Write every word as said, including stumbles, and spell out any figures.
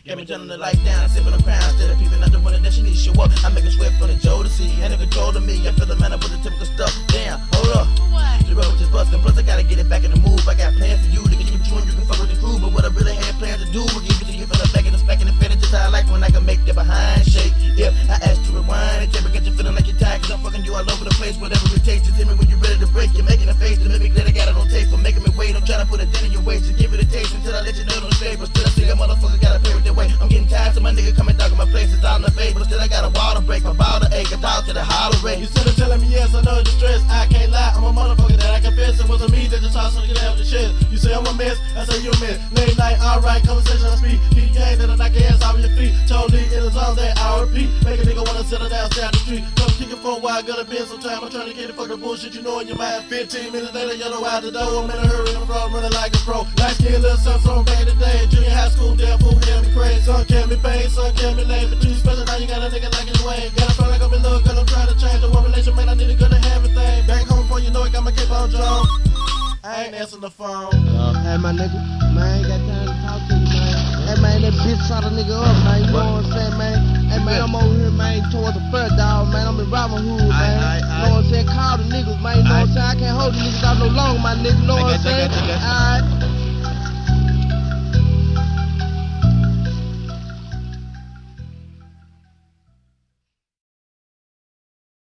Got me turning the lights down, sipping on crown, instead of peeping out the window that she needs to show up. I make a sweat from the Joe to see, and in control of me. I feel the man up with the typical stuff. Damn, hold up. The road just bustin', plus I gotta get it back in the move. I got plans for you to get you what you want, you can fuck with the crew. But what I really had plans to do, we'll give it to you from the back and the back and the finish. Just how I like when I can make that behind shake. If I ask to rewind and never get you feeling like you're tired, cause I'm fucking you all over the place. Whatever it takes, just hit me when you're ready to break. You're making a face to make me glad I got it on tape. For making me wait, I'm trying to put a dent in your waist. Just give it a taste until I let you know don't stay. But still I see a motherfucker gotta pay with their way. I'm getting tired, so my nigga coming down on my place. It's all in the face, but still I got a wall to break. My ball to ache, I talk to the hollow rate. You still telling me yes, I know the stress. I can't lie, I'm a motherfucker that I confess. It wasn't me that just tossed so to get out of the shit. You say I'm a mess, I say you a mess. Late night, alright, conversation I speak. Keep your game, then I knock your ass off your feet. Totally in the zone that I repeat. Make a nigga wanna settle down, stay out the street. Come kick it for a while, gotta bend some time. I'm trying to get it for the bullshit, you know in your mind. fifteen minutes later, you're out the door. I'm in a hurry, I'm from running like a pro. Light skin, little son from back today. Junior high school, damn fool, damn me crazy. Son can't be paid, son can't be late. But you special, now you got a nigga like his way. Gotta feel like I'm in love, cause I'm trying to change the one relation, man. I need a good to have everything. Back home before you know it, got my cape on, John. I ain't answering the phone. Uh, hey, my nigga, man, I ain't got time to talk to you, man. Hey, man, that bitch shot a nigga up, man. You know what I'm saying, man? Hey, man, I'm over here, man, towards the first dog, man. I'm in Robin Hood, man. I, I, I, you know what I'm saying? Call the niggas, man. You know what I'm saying? I can't hold the niggas out no longer, my nigga. You know what I'm saying?